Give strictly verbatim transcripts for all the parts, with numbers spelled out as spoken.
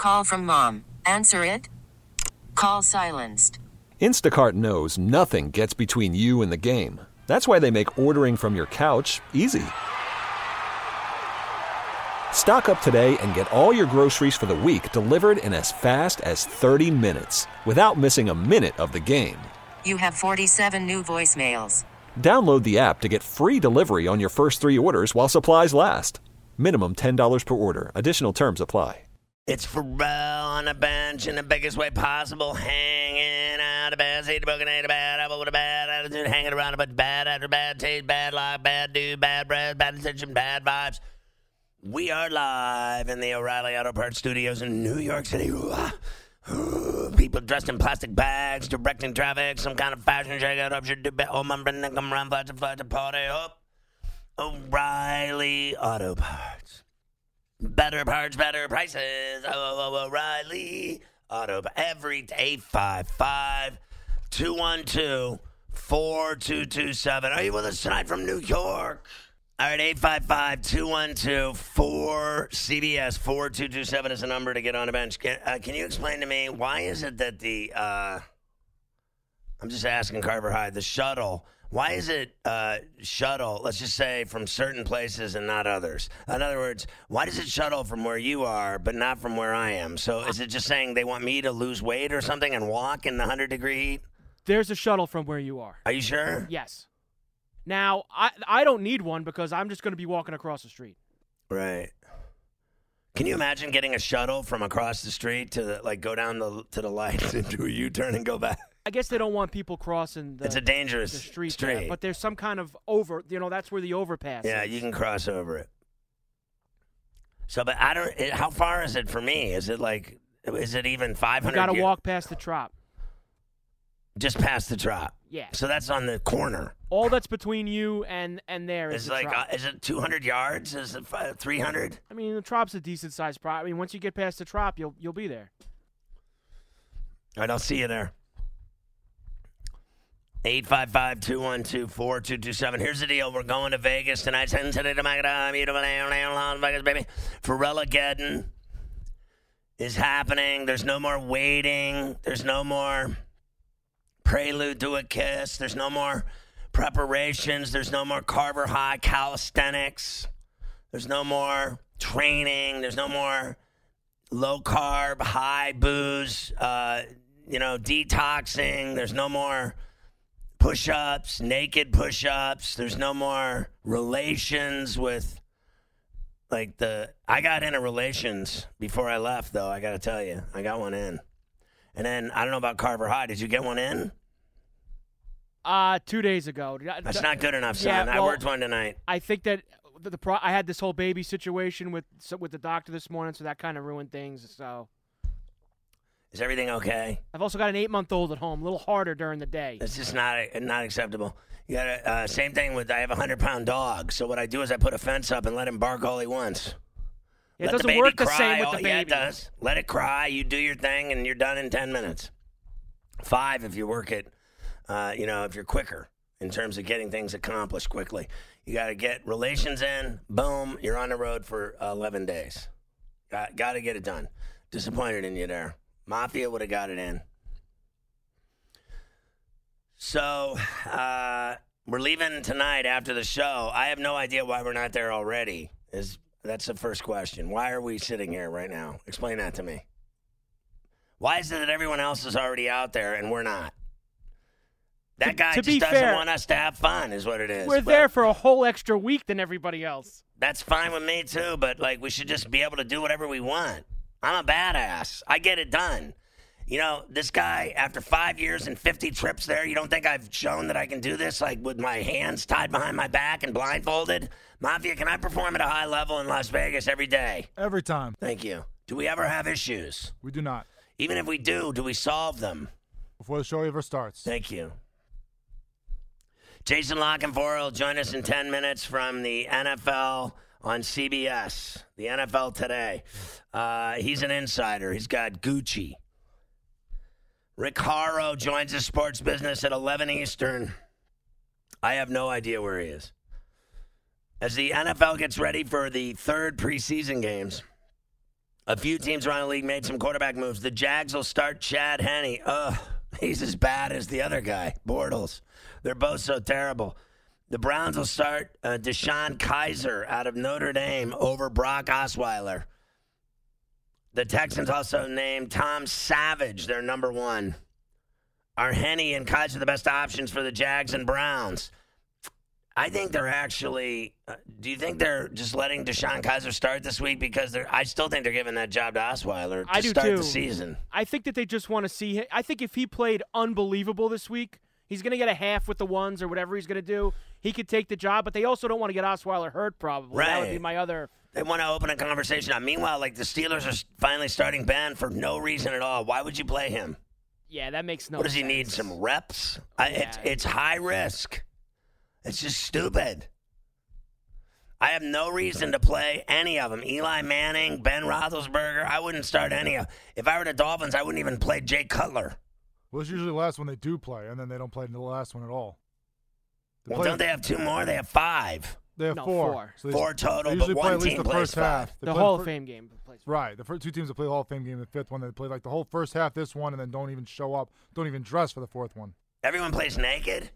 Call from mom. Answer it. Call silenced. Instacart knows nothing gets between you and the game. That's why they make ordering from your couch easy. Stock up today and get all your groceries for the week delivered in as fast as thirty minutes without missing a minute of the game. You have forty-seven new voicemails. Download the app to get free delivery on your first three orders while supplies last. Minimum ten dollars per order. Additional terms apply. It's Pharrell on the bench in the biggest way possible, hanging out of bed, see the broken ate a bad apple with a bad attitude, hanging around a bunch of bad after bad taste, bad life, bad dude, bad breath, bad attention, bad vibes. We are live in the O'Reilly Auto Parts Studios in New York City. People dressed in plastic bags, directing traffic, some kind of fashion shakeout up your debate. Oh, my friend, come around, flash a flash a party up. O'Reilly Auto Parts. Better parts, better prices. Oh, oh, oh, O'Reilly Auto Parts. Every day, eight five five, two one two, four two two seven. Are you with us tonight from New York? All right, eight five five, two one two, four C B S, four two two seven is the number to get on the bench. Can, uh, can you explain to me, why is it that the, uh, I'm just asking Carver High, the shuttle, why is it uh, shuttle, let's just say, from certain places and not others? In other words, why does it shuttle from where you are but not from where I am? So is it just saying they want me to lose weight or something and walk in the one hundred degree heat? There's a shuttle from where you are. Are you sure? Yes. Now, I I don't need one because I'm just going to be walking across the street. Right. Can you imagine getting a shuttle from across the street to the, like go down the to the lights and do a U-turn and go back? I guess they don't want people crossing the, it's a dangerous the street, street. There, but there's some kind of over, you know, that's where the overpass Yeah, is. you can cross over it. So, but I don't, it, how far is it for me? Is it like, is it even five hundred? You got to year- walk past the trop. Just past the trop. Yeah. So that's on the corner. All that's between you and, and there is It's the like, trop. uh, is it two hundred yards? Is it three hundred? I mean, the trop's a decent sized prop. I mean, once you get past the trop, you'll you'll be there. All right, I'll see you there. eight five five, two one two, four two two seven. Here's the deal. We're going to Vegas tonight. Send today to my beautiful Las Vegas, baby. Pharrell-ageddon is happening. There's no more waiting. There's no more prelude to a kiss. There's no more preparations. There's no more Carver High calisthenics. There's no more training. There's no more low-carb, high booze, uh, you know, detoxing. There's no more push-ups, naked push-ups. There's no more relations with, like, the... I got into relations before I left, though, I got to tell you. I got one in. And then, I don't know about Carver High. Did you get one in? Uh, two days ago. That's not good enough, son. Yeah, I well, worked one tonight. I think that the, the pro, I had this whole baby situation with with the doctor this morning, so that kind of ruined things. So, is everything okay? I've also got an eight-month-old at home, a little harder during the day. It's just not not acceptable. You got to, uh, same thing with, I have a hundred-pound dog, so what I do is I put a fence up and let him bark all he wants. Yeah, it Let doesn't the baby work the cry same with all, the baby. Yeah, it does. Let it cry. You do your thing, and you're done in ten minutes. Five if you work it, uh, you know, if you're quicker in terms of getting things accomplished quickly. You got to get relations in. Boom, you're on the road for eleven days. Got, got to get it done. Disappointed in you there. Mafia would have got it in. So, uh, we're leaving tonight after the show. I have no idea why we're not there already. Is That's the first question. Why are we sitting here right now? Explain that to me. Why is it that everyone else is already out there and we're not? That guy to just doesn't fair, want us to have fun is what it is. We're but there for a whole extra week than everybody else. That's fine with me, too, but, like, we should just be able to do whatever we want. I'm a badass. I get it done. You know, this guy, after five years and fifty trips there, you don't think I've shown that I can do this, like, with my hands tied behind my back and blindfolded? Mafia, can I perform at a high level in Las Vegas every day? Every time. Thank you. Do we ever have issues? We do not. Even if we do, do we solve them? Before the show ever starts. Thank you. Jason Lockenfor will join us in ten minutes from the N F L on C B S, the N F L Today. Uh, he's an insider. He's got Gucci. Rick Haro joins the sports business at eleven Eastern. I have no idea where he is. As the N F L gets ready for the third preseason games, A few teams around the league made some quarterback moves. The Jags will start Chad Henne. Ugh, he's as bad as the other guy, Bortles. They're both so terrible. The Browns will start uh, Deshaun Kaiser out of Notre Dame over Brock Osweiler. The Texans also named Tom Savage their number one. Are Henne and Kaiser the best options for the Jags and Browns? I think they're actually uh, – do you think they're just letting Deshaun Kaiser start this week? Because they're, I still think they're giving that job to Osweiler to I do start too. the season. I think that they just want to see him. I think if he played unbelievable this week, he's going to get a half with the ones or whatever he's going to do. He could take the job, but they also don't want to get Osweiler hurt probably. Right. That would be my other – They want to open a conversation. Now, meanwhile, like the Steelers are finally starting Ben for no reason at all. Why would you play him? Yeah, that makes no What does sense. he need? Some reps? I, Yeah. it's, it's high risk. It's just stupid. I have no reason to play any of them. Eli Manning, Ben Roethlisberger, I wouldn't start any of them. If I were the Dolphins, I wouldn't even play Jay Cutler. Well, it's usually the last one they do play, and then they don't play the last one at all. They Well, play- don't they have two more? They have five. They have No, four. four. So they, Four total, they usually but play one at least team the plays first five. half. They The play Hall fir- of Fame game. Plays Right. The first two teams that play the Hall of Fame game, the fifth one, they play like the whole first half this one, and then don't even show up, don't even dress for the fourth one. Everyone plays naked?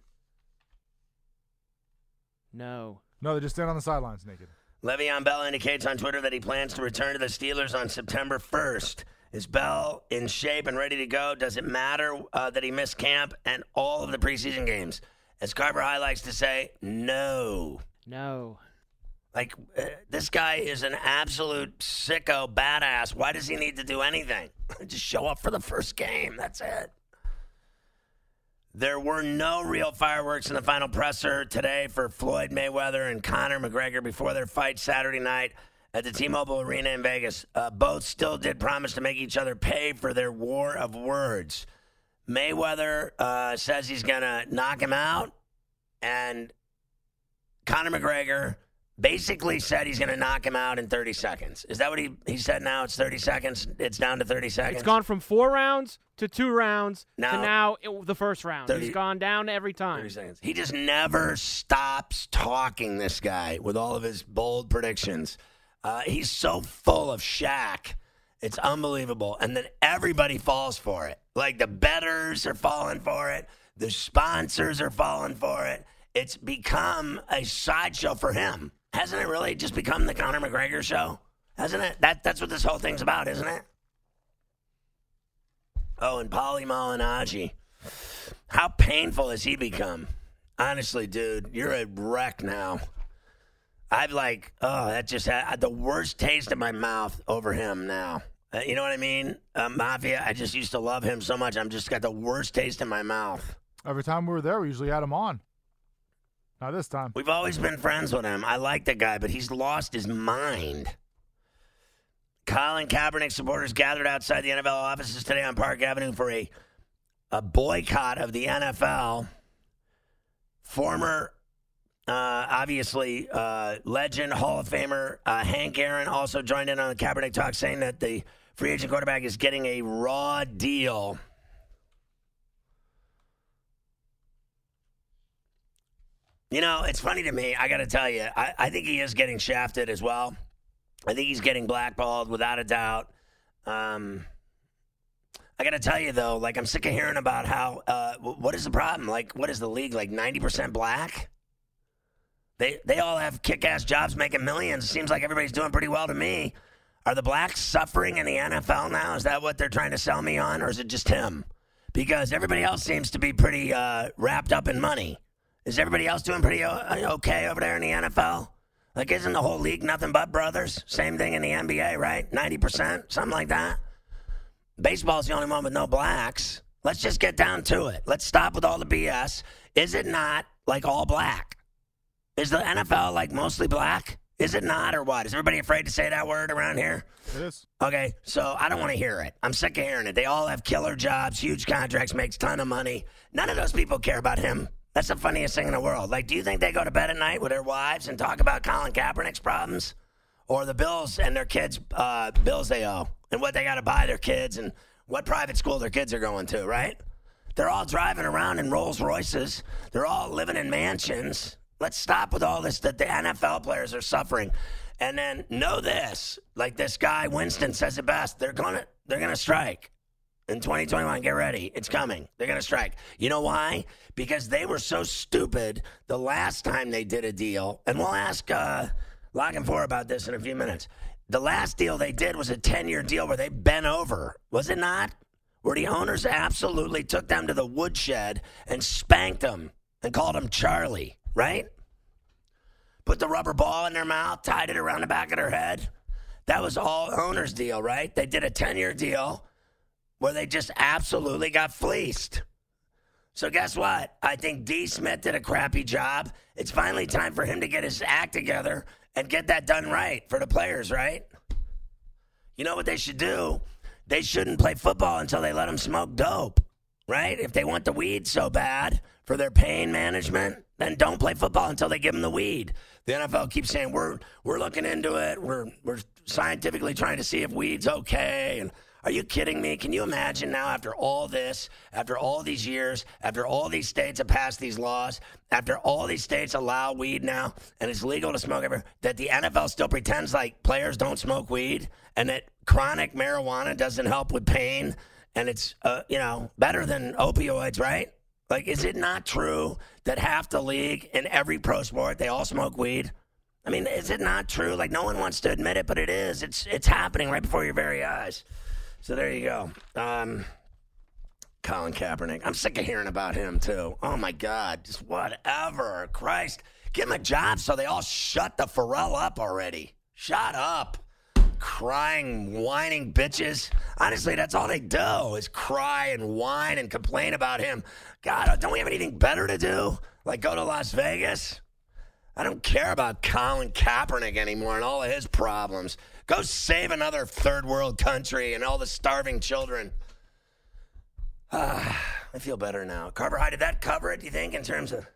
No. No, they just stand on the sidelines naked. Le'Veon Bell indicates on Twitter that he plans to return to the Steelers on September first. Is Bell in shape and ready to go? Does it matter uh, that he missed camp and all of the preseason games? As Carver High likes to say, no. No. Like, uh, this guy is an absolute sicko badass. Why does he need to do anything? Just show up for the first game. That's it. There were no real fireworks in the final presser today for Floyd Mayweather and Conor McGregor before their fight Saturday night at the T-Mobile Arena in Vegas. Uh, both still did promise to make each other pay for their war of words. Mayweather uh, says he's going to knock him out, and Conor McGregor basically said he's going to knock him out in thirty seconds. Is that what he, he said now? It's thirty seconds? It's down to thirty seconds? It's gone from four rounds to two rounds Now- to now it, the first round. thirty He's gone down every time. thirty seconds. He just never stops talking, this guy, with all of his bold predictions. Uh, he's so full of Shaq. It's unbelievable. And then everybody falls for it. Like the bettors are falling for it. The sponsors are falling for it. It's become a sideshow for him. Hasn't it really just become the Conor McGregor show? Hasn't it? That, that's what this whole thing's about, isn't it? Oh, and Paulie Malignaggi. How painful has he become? Honestly, dude, you're a wreck now. I've like, oh, that just had the worst taste in my mouth over him now. Uh, you know what I mean? Uh, Mafia, I just used to love him so much. I'm just got the worst taste in my mouth. Every time we were there, we usually had him on. Not this time. We've always been friends with him. I like the guy, but he's lost his mind. Colin Kaepernick supporters gathered outside the N F L offices today on Park Avenue for a, a boycott of the N F L. Former, uh, obviously, uh, legend, Hall of Famer uh, Hank Aaron also joined in on the Kaepernick talk, saying that the free agent quarterback is getting a raw deal. You know, it's funny to me. I got to tell you, I, I think he is getting shafted as well. I think he's getting blackballed without a doubt. Um, I got to tell you, though, like, I'm sick of hearing about how, uh, what is the problem? Like, what is the league, like ninety percent black? They they all have kick-ass jobs making millions. It seems like everybody's doing pretty well to me. Are the blacks suffering in the N F L now? Is that what they're trying to sell me on, or is it just him? Because everybody else seems to be pretty uh, wrapped up in money. Is everybody else doing pretty okay over there in the N F L? Like, isn't the whole league nothing but brothers? Same thing in the N B A, right? ninety percent, something like that. Baseball's the only one with no blacks. Let's just get down to it. Let's stop with all the B S. Is it not like all black? Is the N F L like mostly black? Is it not, or what? Is everybody afraid to say that word around here? It is. Okay, so I don't want to hear it. I'm sick of hearing it. They all have killer jobs, huge contracts, makes a ton of money. None of those people care about him. That's the funniest thing in the world. Like, do you think they go to bed at night with their wives and talk about Colin Kaepernick's problems? Or the bills and their kids' uh, bills they owe and what they got to buy their kids and what private school their kids are going to, right? They're all driving around in Rolls Royces. They're all living in mansions. Let's stop with all this that the N F L players are suffering. And then know this, like this guy Winston says it best, they're gonna they're gonna strike. In twenty twenty-one, get ready. It's coming. They're going to strike. You know why? Because they were so stupid the last time they did a deal. And we'll ask uh, Lock and Four about this in a few minutes. The last deal they did was a ten-year deal where they bent over. Was it not? Where the owners absolutely took them to the woodshed and spanked them and called them Charlie, right? Put the rubber ball in their mouth, tied it around the back of their head. That was all owners' deal, right? They did a ten-year deal where they just absolutely got fleeced. So guess what? I think D. Smith did a crappy job. It's finally time for him to get his act together and get that done right for the players, right? You know what they should do? They shouldn't play football until they let them smoke dope, right? If they want the weed so bad for their pain management, then don't play football until they give them the weed. The N F L keeps saying, we're we're looking into it. We're, we're scientifically trying to see if weed's okay, and are you kidding me? Can you imagine now after all this, after all these years, after all these states have passed these laws, after all these states allow weed now and it's legal to smoke everywhere, that the N F L still pretends like players don't smoke weed and that chronic marijuana doesn't help with pain and it's, uh, you know, better than opioids, right? Like, is it not true that half the league in every pro sport, they all smoke weed? I mean, is it not true? Like, no one wants to admit it, but it is. It's, it's happening right before your very eyes. So there you go. Um, Colin Kaepernick. I'm sick of hearing about him, too. Oh, my God. Just whatever. Christ. Give him a job so they all shut the Pharrell up already. Shut up. Crying, whining bitches. Honestly, that's all they do is cry and whine and complain about him. God, don't we have anything better to do? Like go to Las Vegas? I don't care about Colin Kaepernick anymore and all of his problems. Go save another third world country and all the starving children. Ah, I feel better now. Carver High, did that cover it, do you think, in terms of...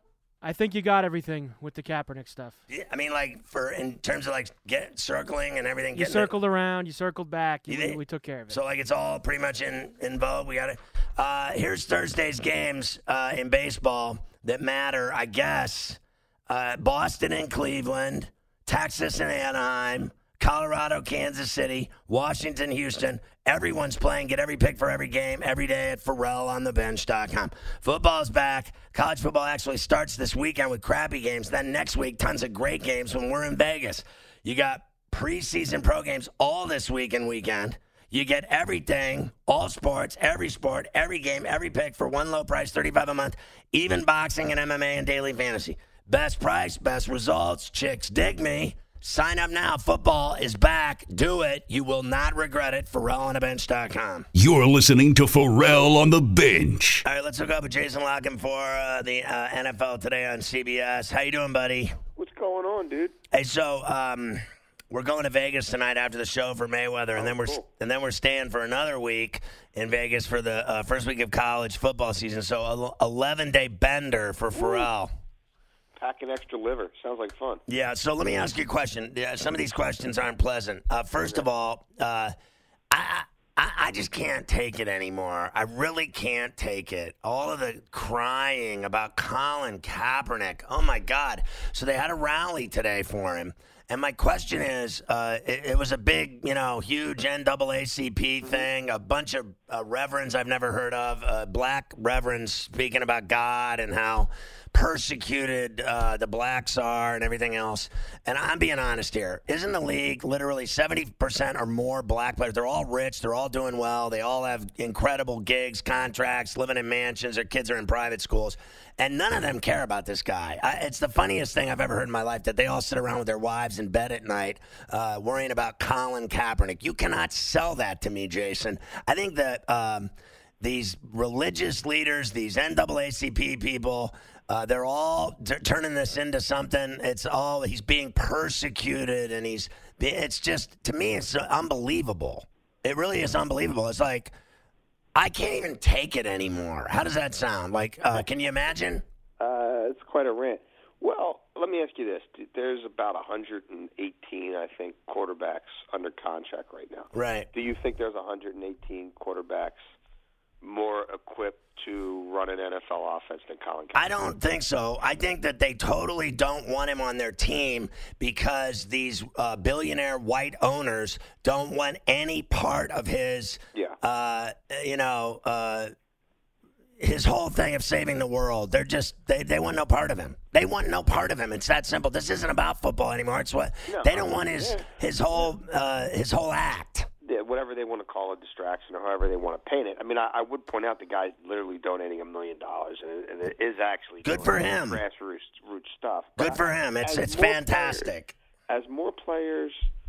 I think you got everything with the Kaepernick stuff. Yeah, I mean, like, for in terms of, like, get circling and everything. You circled it. around, you circled back. You, you we took care of it. So, like, it's all pretty much in, in vogue. We got it. Uh, here's Thursday's games uh, in baseball that matter, I guess. Uh, Boston and Cleveland, Texas and Anaheim, Colorado, Kansas City, Washington, Houston. Everyone's playing. Get every pick for every game every day at Pharrell on the bench dot com. Football's back. College football actually starts this weekend with crappy games. Then next week, tons of great games when we're in Vegas. You got preseason pro games all this week and weekend. You get everything, all sports, every sport, every game, every pick for one low price, thirty-five dollars a month, even boxing and M M A and daily fantasy. Best price, best results. Chicks dig me. Sign up now. Football is back. Do it. You will not regret it. Pharrell on the bench dot com. You're listening to Pharrell on the Bench. All right, let's hook up with Jason Locken for uh, the uh, N F L Today on C B S. How you doing, buddy? What's going on, dude? Hey, so um, we're going to Vegas tonight after the show for Mayweather, and oh, then we're cool. and then we're staying for another week in Vegas for the uh, first week of college football season. So eleven-day bender for Pharrell. Ooh. Pack an extra liver. Sounds like fun. Yeah, so let me ask you a question. Yeah, some of these questions aren't pleasant. Uh, first of all, uh, I, I I just can't take it anymore. I really can't take it. All of the crying about Colin Kaepernick. Oh, my God. So they had a rally today for him. And my question is, uh, it, it was a big, you know, huge N double A C P thing, a bunch of uh, reverends I've never heard of, uh, black reverends speaking about God and how persecuted uh, the blacks are and everything else. And I'm being honest here. Isn't the league literally seventy percent or more black players? They're all rich. They're all doing well. They all have incredible gigs, contracts, living in mansions. Their kids are in private schools. And none of them care about this guy. I, it's the funniest thing I've ever heard in my life that they all sit around with their wives in bed at night uh, worrying about Colin Kaepernick. You cannot sell that to me, Jason. I think that um, these religious leaders, these N double A C P people, uh, they're all t- turning this into something. It's all, he's being persecuted and he's, it's just, to me, it's unbelievable. It really is unbelievable. It's like, I can't even take it anymore. How does that sound? Like, uh, can you imagine? Uh, it's quite a rant. Well, let me ask you this. There's about one hundred eighteen, I think, quarterbacks under contract right now. Right. Do you think there's one hundred eighteen quarterbacks more equipped to run an N F L offense than Colin Kaepernick? I don't think so. I think that they totally don't want him on their team because these uh, billionaire white owners don't want any part of his, Yeah. uh, you know, uh, his whole thing of saving the world. They're just, they, they want no part of him. They want no part of him. It's that simple. This isn't about football anymore. It's what No, they don't want his, yeah. his whole, uh, his whole act. Yeah, whatever they want to call a distraction or however they want to paint it. I mean, I, I would point out the guy's literally donating a million dollars, and it- and it is actually Good doing for him. grassroots root stuff. Good But for him. It's, as it's more fantastic. Players, as more players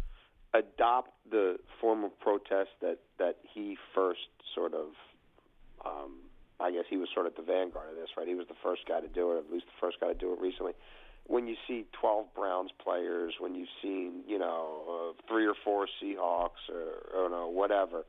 adopt the form of protest that, that he first sort of, um, I guess he was sort of the vanguard of this, right? He was the first guy to do it, at least the first guy to do it recently. When you see twelve Browns players, when you've seen, you know, uh, three or four Seahawks or, or no, whatever,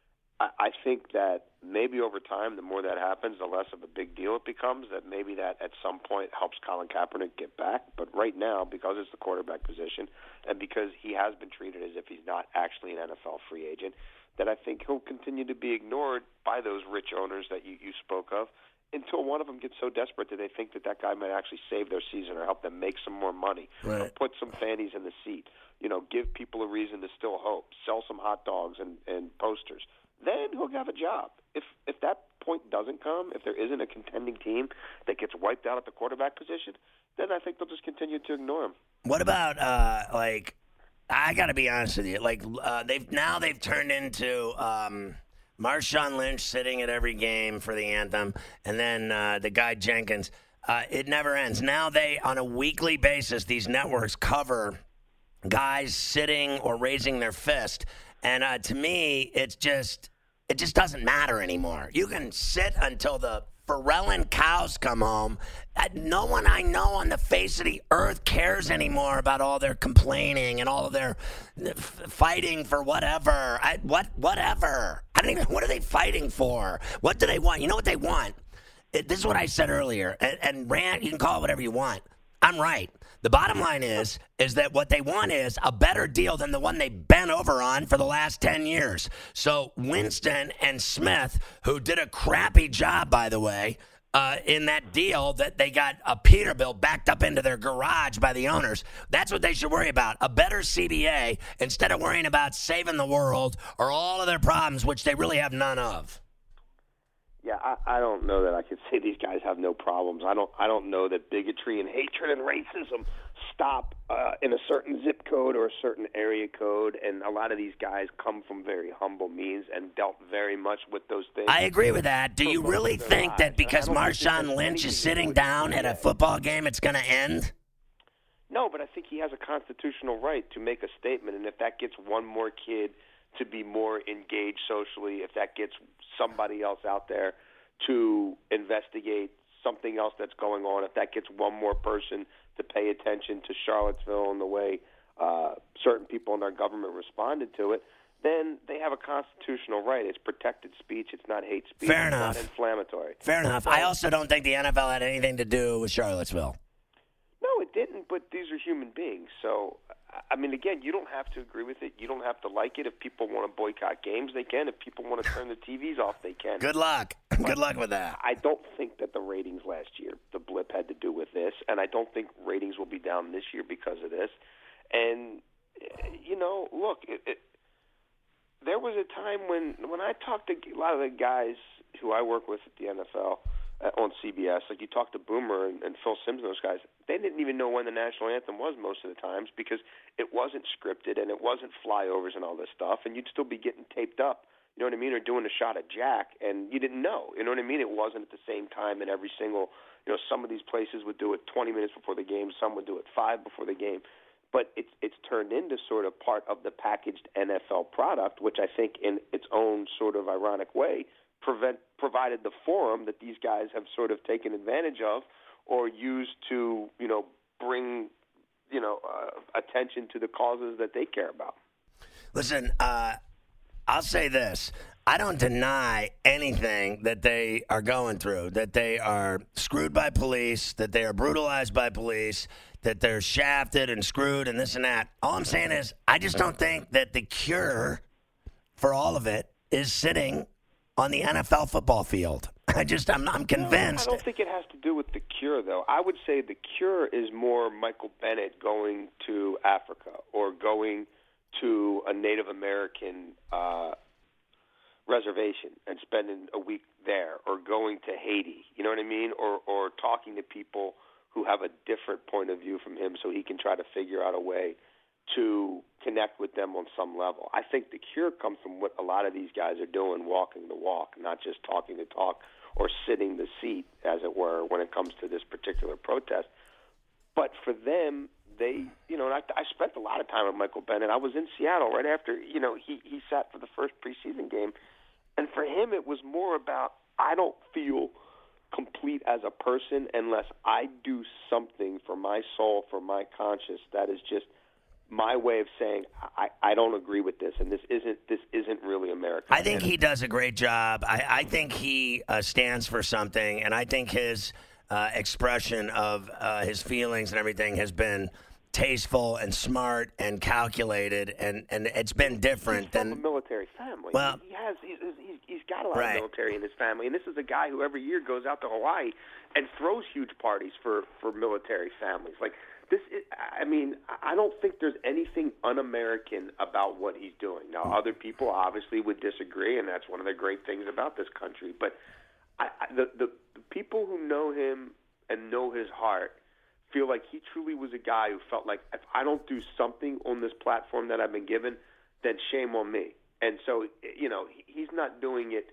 I, I think that maybe over time, the more that happens, the less of a big deal it becomes, that maybe that at some point helps Colin Kaepernick get back. But right now, because it's the quarterback position and because he has been treated as if he's not actually an N F L free agent, that I think he'll continue to be ignored by those rich owners that you, you spoke of, until one of them gets so desperate that they think that that guy might actually save their season or help them make some more money, Right. or put some fannies in the seat, you know, give people a reason to still hope, sell some hot dogs and, and posters. Then he'll have a job. If if that point doesn't come, if there isn't a contending team that gets wiped out at the quarterback position, then I think they'll just continue to ignore him. What about uh, like? I got to be honest with you. Like uh, they've now they've turned into um, Marshawn Lynch sitting at every game for the anthem, and then uh, the guy Jenkins. Uh, it never ends. Now they, on a weekly basis, these networks cover guys sitting or raising their fist, and uh, to me, it's just it just doesn't matter anymore. You can sit until the Pharrellin cows come home. Uh, no one I know on the face of the earth cares anymore about all their complaining and all of their uh, f- fighting for whatever. I, what whatever. I don't even. What are they fighting for? What do they want? You know what they want? It, this is what I said earlier. And, and Rand, you can call it whatever you want. I'm right. The bottom line is, is that what they want is a better deal than the one they bent over on for the last ten years. So Winston and Smith, who did a crappy job, by the way, uh, in that deal that they got a Peterbilt backed up into their garage by the owners, that's what they should worry about. A better C B A instead of worrying about saving the world or all of their problems, which they really have none of. Yeah, I, I don't know that I could say these guys have no problems. I don't. I don't know that bigotry and hatred and racism stop uh, in a certain zip code or a certain area code. And a lot of these guys come from very humble means and dealt very much with those things. I agree with that. Do you for most really of their think lives. that because I don't think this Marshawn has Lynch anything is to do sitting with down the at a C B A. football game, it's going to end? No, but I think he has a constitutional right to make a statement, and if that gets one more kid to be more engaged socially, if that gets somebody else out there to investigate something else that's going on, if that gets one more person to pay attention to Charlottesville and the way uh, certain people in our government responded to it, then they have a constitutional right. It's protected speech. It's not hate speech. Fair it's enough. not inflammatory. Fair enough. I also don't think the N F L had anything to do with Charlottesville. No, it didn't, but these are human beings. So, I mean, again, you don't have to agree with it. You don't have to like it. If people want to boycott games, they can. If people want to turn the T Vs off, they can. Good luck. Good luck with that. I don't think that the ratings last year, the blip had to do with this, and I don't think ratings will be down this year because of this. And, you know, look, it, it, there was a time when, when I talked to a lot of the guys who I work with at the N F L, Uh, on C B S, like you talk to Boomer and, and Phil Simms, those guys, they didn't even know when the national anthem was most of the times because it wasn't scripted and it wasn't flyovers and all this stuff, and you'd still be getting taped up, you know what I mean, or doing a shot at Jack, and you didn't know, you know what I mean? It wasn't at the same time in every single, you know, some of these places would do it twenty minutes before the game, some would do it five before the game, but it's it's turned into sort of part of the packaged N F L product, which I think in its own sort of ironic way prevent provided the forum that these guys have sort of taken advantage of or used to, you know, bring, you know, uh, attention to the causes that they care about. Listen, uh, I'll say this. I don't deny anything that they are going through, that they are screwed by police, that they are brutalized by police, that they're shafted and screwed and this and that. All I'm saying is I just don't think that the cure for all of it is sitting on the N F L football field. I just, I'm, I'm convinced. I don't think it has to do with the cure, though. I would say the cure is more Michael Bennett going to Africa or going to a Native American uh, reservation and spending a week there, or going to Haiti, you know what I mean, or or talking to people who have a different point of view from him so he can try to figure out a way to connect with them on some level. I think the cure comes from what a lot of these guys are doing, walking the walk, not just talking the talk or sitting the seat, as it were, when it comes to this particular protest. But for them, they, you know, and I, I spent a lot of time with Michael Bennett. I was in Seattle right after, you know, he, he sat for the first preseason game. And for him, it was more about, I don't feel complete as a person unless I do something for my soul, for my conscience, that is just my way of saying I, I don't agree with this, and this isn't this isn't really America. I think he does a great job. I, I think he uh, stands for something, and I think his uh, expression of uh, his feelings and everything has been tasteful and smart and calculated, and, and it's been different he's from than a military family. Well, he has he's, he's, he's got a lot right. of military in his family, and this is a guy who every year goes out to Hawaii and throws huge parties for, for military families. Like this, is, I mean, I don't think there's anything un-American about what he's doing. Now, other people obviously would disagree, and that's one of the great things about this country. But I, I, the, the the people who know him and know his heart feel like he truly was a guy who felt like, if I don't do something on this platform that I've been given, then shame on me. And so, you know, he's not doing it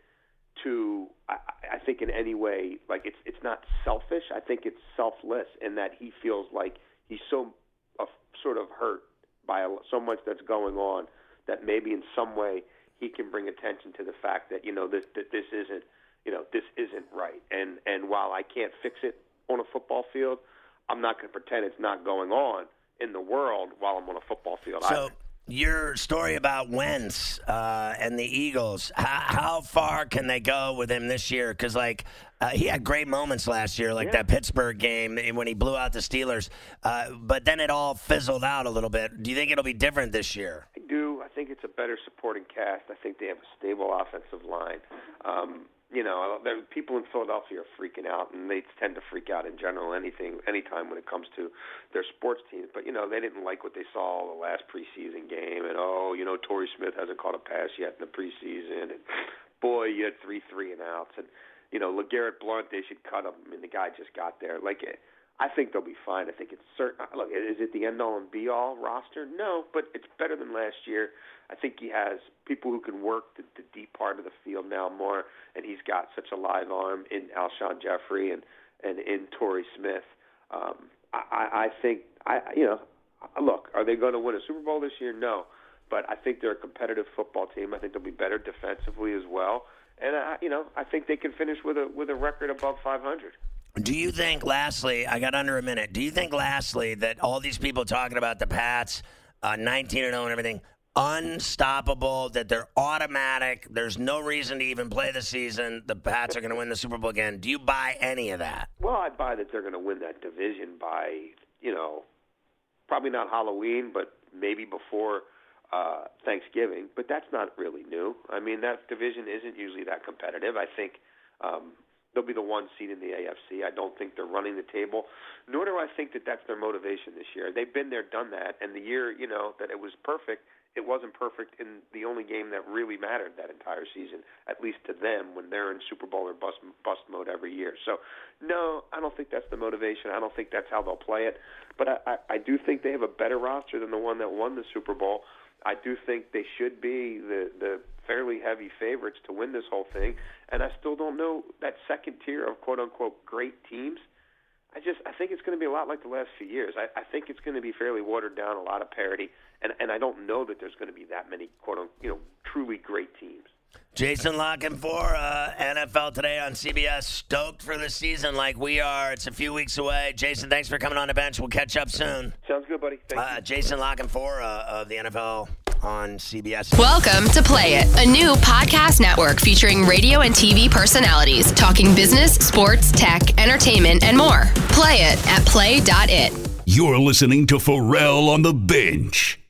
to, I, I think in any way, like it's it's not selfish. I think it's selfless in that he feels like he's so uh, sort of hurt by a, so much that's going on that maybe in some way he can bring attention to the fact that, you know, this that this isn't, you know, this isn't right. And and while I can't fix it on a football field, I'm not going to pretend it's not going on in the world while I'm on a football field. So either. Your story about Wentz uh, and the Eagles, how, how far can they go with him this year? Because, like, uh, he had great moments last year, like yeah. that Pittsburgh game when he blew out the Steelers. Uh, but then it all fizzled out a little bit. Do you think it'll be different this year? I do. I think it's a better supporting cast. I think they have a stable offensive line. Um, you know, there, people in Philadelphia are freaking out, and they tend to freak out in general anything, anytime when it comes to their sports teams. But, you know, they didn't like what they saw the last preseason game. And, oh, you know, Torrey Smith hasn't caught a pass yet in the preseason. And, boy, you had three three and outs. And, you know, LeGarrette Blount, they should cut him. I mean, the guy just got there. Like, I think they'll be fine. I think it's certain. Look, is it the end-all and be-all roster? No, but it's better than last year. I think he has people who can work the, the deep part of the field now more, and he's got such a live arm in Alshon Jeffrey and, and in Torrey Smith. Um, I, I think, I you know, look, are they going to win a Super Bowl this year? No, but I think they're a competitive football team. I think they'll be better defensively as well, and I, you know, I think they can finish with a with a record above five hundred. Do you think, lastly, I got under a minute, do you think, lastly, that all these people talking about the Pats, uh, nineteen and oh and everything, unstoppable, that they're automatic, there's no reason to even play the season, the Pats are going to win the Super Bowl again? Do you buy any of that? Well, I buy that they're going to win that division by, you know, probably not Halloween, but maybe before uh, Thanksgiving. But that's not really new. I mean, that division isn't usually that competitive. I think um, they'll be the one seed in the A F C. I don't think they're running the table, nor do I think that that's their motivation this year. They've been there, done that, and the year, you know, that it was perfect, it wasn't perfect in the only game that really mattered that entire season, at least to them, when they're in Super Bowl or bust, bust mode every year. So, no, I don't think that's the motivation. I don't think that's how they'll play it. But I, I, I do think they have a better roster than the one that won the Super Bowl. I do think they should be the, the fairly heavy favorites to win this whole thing. And I still don't know that second tier of quote-unquote great teams. I just I think it's going to be a lot like the last few years. I, I think it's going to be fairly watered down, a lot of parity, and and I don't know that there's going to be that many quote unquote, you know, truly great teams. Jason La Canfora, uh, N F L Today on C B S. Stoked for the season like we are. It's a few weeks away. Jason, thanks for coming on the bench. We'll catch up soon. Sounds good, buddy. Thank uh, you. Jason La Canfora of the N F L on C B S. Welcome to Play It, a new podcast network featuring radio and T V personalities talking business, sports, tech, entertainment, and more. Play it at play dot it. You're listening to Pharrell on the Bench.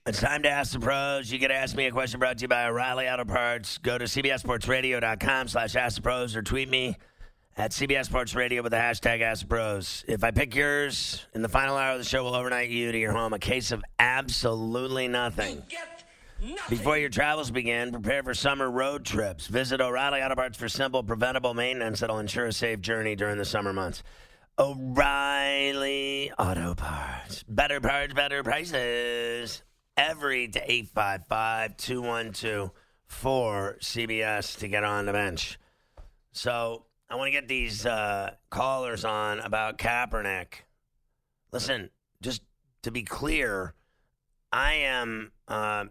It's time to ask the pros. You get to ask me a question brought to you by O'Reilly Auto Parts. Go to cbssportsradio.com slash ask the pros or tweet me at C B S Sports Radio with the hashtag Ask the Pros. If I pick yours, in the final hour of the show, we'll overnight you to your home a case of absolutely nothing. nothing. Before your travels begin, prepare for summer road trips. Visit O'Reilly Auto Parts for simple, preventable maintenance that'll ensure a safe journey during the summer months. O'Reilly Auto Parts. Better parts, better prices. Every to eight five five, two one two, four C B S to get on the bench. So I want to get these uh, callers on about Kaepernick. Listen, just to be clear, I am uh,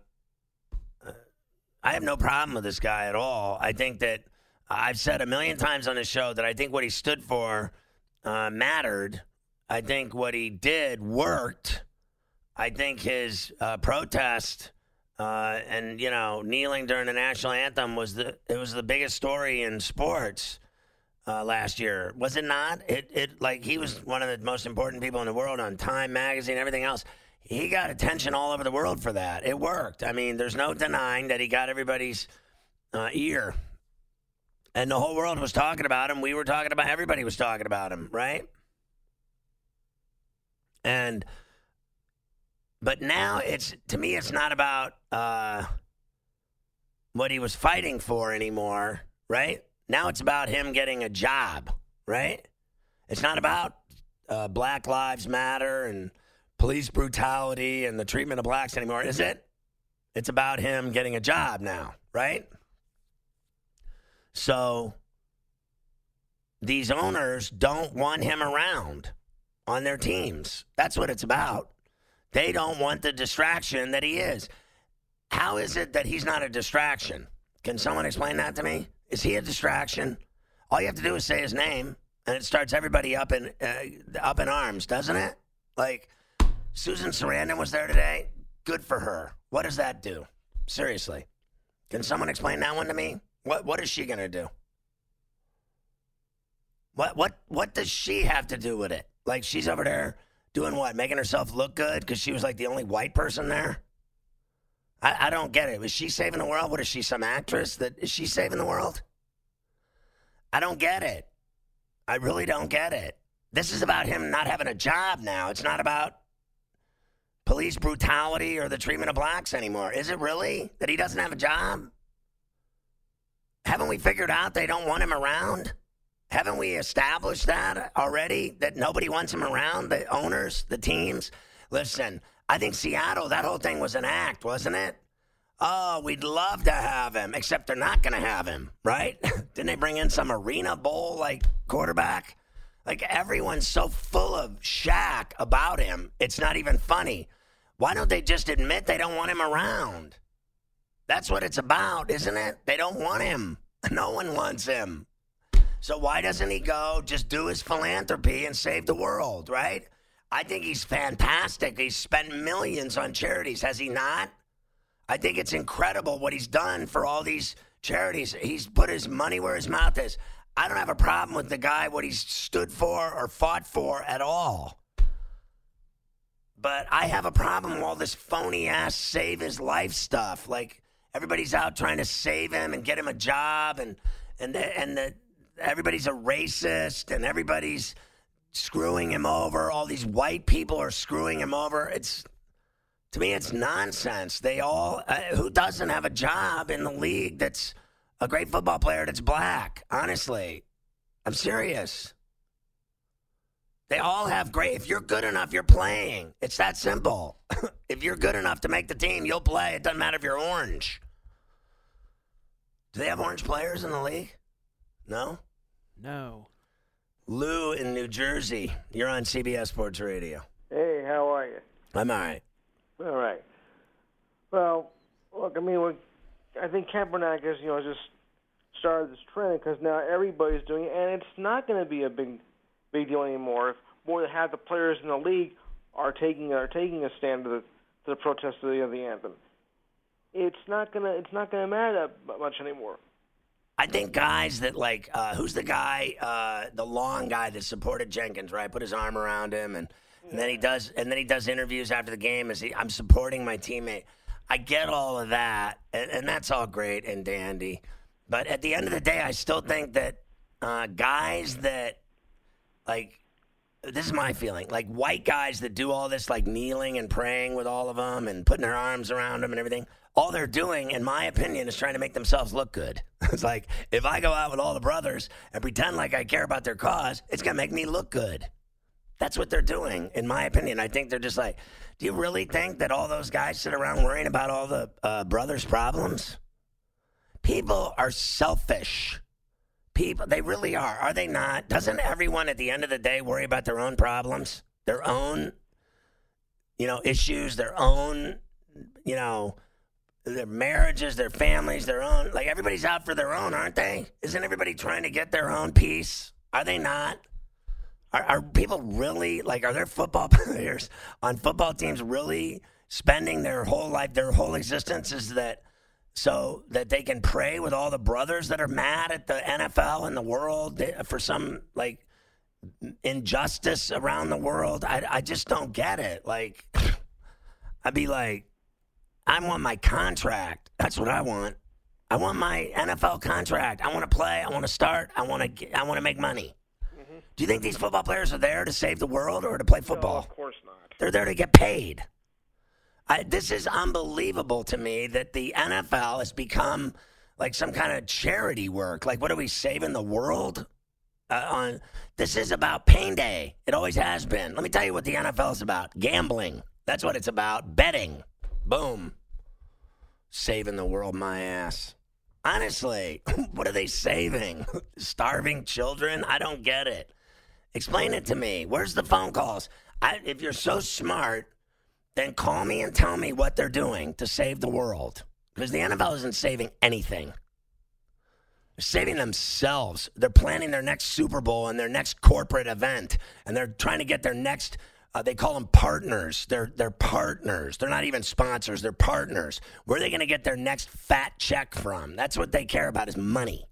I have no problem with this guy at all. I think that I've said a million times on this show that I think what he stood for uh, mattered. I think what he did worked. I think his uh, protest uh, and, you know, kneeling during the national anthem was the it was the biggest story in sports uh, last year. Was it not? It it like he was one of the most important people in the world on Time magazine, everything else. He got attention all over the world for that. It worked. I mean, there's no denying that he got everybody's uh, ear. And the whole world was talking about him. We were talking about everybody was talking about him, right? And But now it's, to me, it's not about uh, what he was fighting for anymore, right? Now it's about him getting a job, right? It's not about uh, Black Lives Matter and police brutality and the treatment of blacks anymore, is it? It's about him getting a job now, right? So these owners don't want him around on their teams. That's what it's about. They don't want the distraction that he is. How is it that he's not a distraction? Can someone explain that to me? Is he a distraction? All you have to do is say his name, and it starts everybody up in uh, up in arms, doesn't it? Like, Susan Sarandon was there today. Good for her. What does that do? Seriously. Can someone explain that one to me? What What is she going to do? What What What does she have to do with it? Like, she's over there doing what? Making herself look good because she was like the only white person there? I, I don't get it. Was she saving the world? What is she, some actress? That is she saving the world? I don't get it. I really don't get it. This is about him not having a job now. It's not about police brutality or the treatment of blacks anymore. Is it really that he doesn't have a job? Haven't we figured out they don't want him around? Haven't we established that already, that nobody wants him around, the owners, the teams? Listen, I think Seattle, that whole thing was an act, wasn't it? Oh, we'd love to have him, except they're not going to have him, right? Didn't they bring in some Arena Bowl, like, quarterback? Like, everyone's so full of shack about him, it's not even funny. Why don't they just admit they don't want him around? That's what it's about, isn't it? They don't want him. No one wants him. So why doesn't he go just do his philanthropy and save the world, right? I think he's fantastic. He's spent millions on charities, has he not? I think it's incredible what he's done for all these charities. He's put his money where his mouth is. I don't have a problem with the guy, what he's stood for or fought for at all. But I have a problem with all this phony-ass save his life stuff. Like, everybody's out trying to save him and get him a job, and and the, and the everybody's a racist, and everybody's screwing him over. All these white people are screwing him over. It's, to me, it's nonsense. They all, uh, who doesn't have a job in the league that's a great football player that's black? Honestly, I'm serious. They all have great, if you're good enough, you're playing. It's that simple. If you're good enough to make the team, you'll play. It doesn't matter if you're orange. Do they have orange players in the league? No? No. Lou in New Jersey, you're on C B S Sports Radio. Hey, how are you? I'm all right. All right. Well, look, I mean, we're, I think Kaepernick has, you know, just started this trend because now everybody's doing it, and it's not going to be a big, big deal anymore if more than half the players in the league are taking are taking a stand to the to the protest of the, of the anthem. It's not gonna it's not gonna matter that much anymore. I think guys that, like, uh, who's the guy, uh, the long guy that supported Jenkins, right? Put his arm around him and And then he does, and then he does interviews after the game. As he, I'm supporting my teammate. I get all of that, and, and that's all great and dandy. But at the end of the day, I still think that uh, guys that, like, this is my feeling, like white guys that do all this, like kneeling and praying with all of them and putting their arms around them and everything, all they're doing, in my opinion, is trying to make themselves look good. It's like, if I go out with all the brothers and pretend like I care about their cause, it's going to make me look good. That's what they're doing, in my opinion. I think they're just like, do you really think that all those guys sit around worrying about all the uh, brothers' problems? People are selfish. People, they really are. Are they not? Doesn't everyone at the end of the day worry about their own problems, their own, you know, issues, their own, you know, their marriages, their families, their own? Like, everybody's out for their own, aren't they? Isn't everybody trying to get their own peace? Are they not? Are, are people really, like, are there football players on football teams really spending their whole life, their whole existence is that so that they can pray with all the brothers that are mad at the N F L and the world for some, like, injustice around the world? I, I just don't get it. Like, I'd be like, I want my contract. That's what I want. I want my N F L contract. I want to play. I want to start. I want to. I want to make money. Mm-hmm. Do you think these football players are there to save the world or to play football? No, of course not. They're there to get paid. I, this is unbelievable to me that the N F L has become like some kind of charity work. Like, what are we, saving the world? Uh, on this is about pain day. It always has been. Let me tell you what the N F L is about. Gambling. That's what it's about. Betting. Boom. Saving the world, my ass. Honestly, what are they saving? Starving children? I don't get it. Explain it to me. Where's the phone calls? I, if you're so smart, then call me and tell me what they're doing to save the world. Because the N F L isn't saving anything. They're saving themselves. They're planning their next Super Bowl and their next corporate event. And they're trying to get their next, uh, they call them partners. They're, they're partners. They're not even sponsors. They're partners. Where are they going to get their next fat check from? That's what they care about, is money.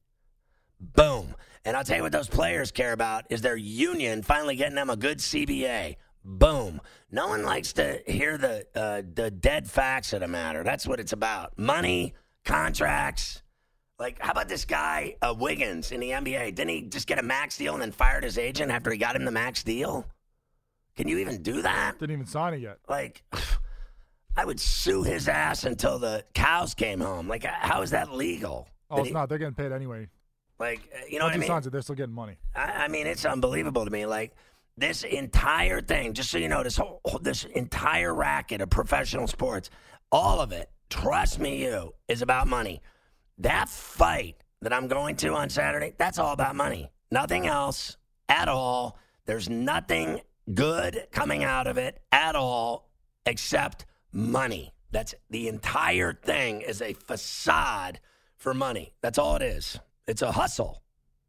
Boom. And I'll tell you what those players care about is their union finally getting them a good C B A. Boom. No one likes to hear the uh, the dead facts of the matter. That's what it's about. Money, contracts. Like, how about this guy, uh, Wiggins, in the N B A? Didn't he just get a max deal and then fired his agent after he got him the max deal? Can you even do that? Didn't even sign it yet. Like, I would sue his ass until the cows came home. Like, how is that legal? Oh, Did it's he, not. They're getting paid anyway. Like, you know Once what I mean? he signs it, they're still getting money. I, I mean, it's unbelievable to me. Like, this entire thing, just so you know, this whole this entire racket of professional sports, all of it, trust me, you, is about money. That fight that I'm going to on Saturday, that's all about money. Nothing else at all. There's nothing good coming out of it at all except money. That's the entire thing is a facade for money. That's all it is. It's a hustle.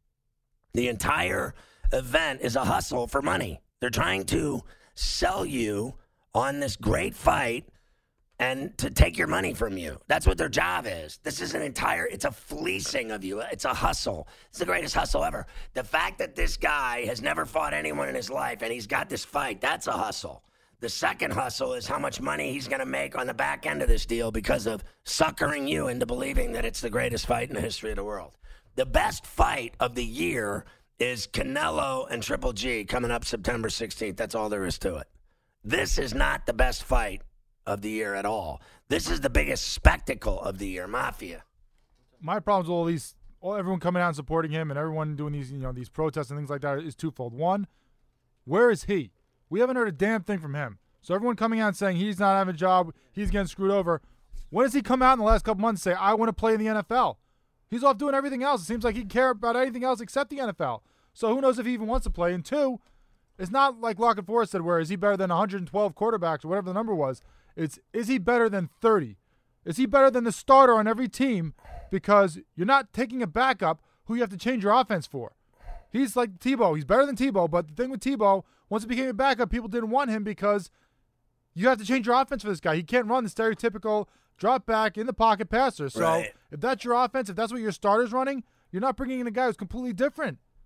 The entire event is a hustle for money. They're trying to sell you on this great fight and to take your money from you. That's what their job is. This is an entire, it's a fleecing of you. It's a hustle. It's the greatest hustle ever. The fact that this guy has never fought anyone in his life and he's got this fight, that's a hustle. The second hustle is how much money he's going to make on the back end of this deal because of suckering you into believing that it's the greatest fight in the history of the world. The best fight of the year is Canelo and Triple G coming up September sixteenth. That's all there is to it. This is not the best fight of the year at all. This is the biggest spectacle of the year, Mafia. My problems with all these, all everyone coming out and supporting him, and everyone doing these, you know, these protests and things like that is twofold. One, where is he? We haven't heard a damn thing from him. So everyone coming out and saying he's not having a job, he's getting screwed over. When has he come out in the last couple months and say, I want to play in the N F L? He's off doing everything else. It seems like he'd care about anything else except the N F L. So who knows if he even wants to play. And two, it's not like Locke and Forrest said, where is he better than one hundred twelve quarterbacks or whatever the number was. It's, is he better than thirty? Is he better than the starter on every team? Because you're not taking a backup who you have to change your offense for. He's like Tebow. He's better than Tebow. But the thing with Tebow, once he became a backup, people didn't want him because you have to change your offense for this guy. He can't run the stereotypical drop back in the pocket passer. So right. If that's your offense, if that's what your starter's running, you're not bringing in a guy who's completely different.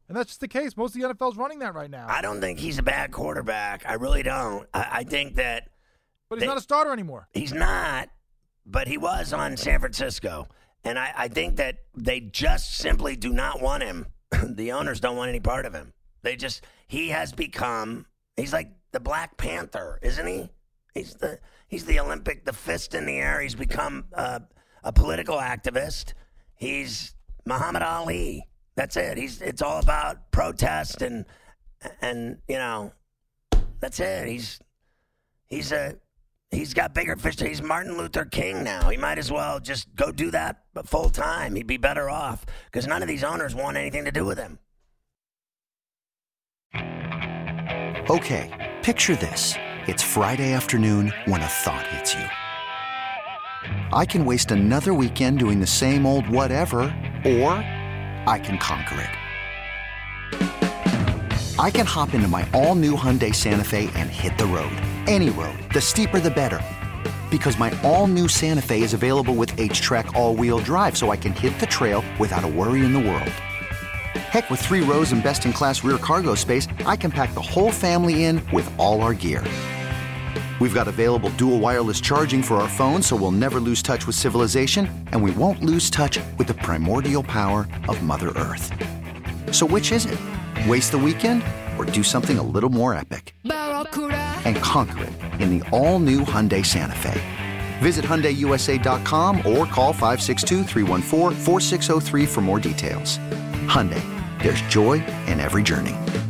And that's just the case. Most of the N F L is running that right now. I don't think he's a bad quarterback. I really don't. I, I think that. But he's they, not a starter anymore. He's not, but he was on San Francisco. And I, I think that they just simply do not want him. The owners don't want any part of him. They just, he has become, he's like the Black Panther, isn't he? He's the he's the Olympic, the fist in the air. He's become uh, a political activist. He's Muhammad Ali. That's it. He's it's all about protest and and you know, that's it. He's he's a he's got bigger fish. He's Martin Luther King now. He might as well just go do that full time. He'd be better off because none of these owners want anything to do with him. Okay, picture this. It's Friday afternoon when a thought hits you. I can waste another weekend doing the same old whatever, or I can conquer it. I can hop into my all-new Hyundai Santa Fe and hit the road. Any road. The steeper, the better. Because my all-new Santa Fe is available with H-Track all-wheel drive, so I can hit the trail without a worry in the world. Heck, with three rows and best-in-class rear cargo space, I can pack the whole family in with all our gear. We've got available dual wireless charging for our phones, so we'll never lose touch with civilization, and we won't lose touch with the primordial power of Mother Earth. So which is it? Waste the weekend or do something a little more epic? And conquer it in the all-new Hyundai Santa Fe. Visit Hyundai U S A dot com or call five six two, three one four, four six zero three for more details. Hyundai, there's joy in every journey.